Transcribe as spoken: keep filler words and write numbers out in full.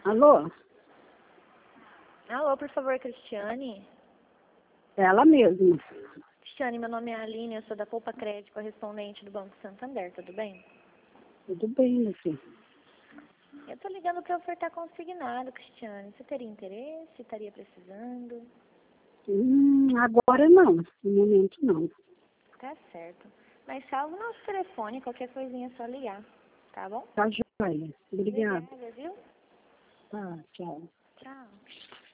Alô? Alô, por favor, Cristiane. Ela mesma. Cristiane, meu nome é Aline, eu sou da Poupa Crédito, correspondente do Banco Santander, tudo bem? Tudo bem, meu filho. Eu tô ligando para ofertar consignado, Cristiane. Você teria interesse? Estaria precisando? Hum, agora não. No momento não. Tá certo. Mas salva o nosso telefone, qualquer coisinha é só ligar, tá bom? Tá joia. Obrigada. Obrigada, viu? Tá, tchau. Tchau.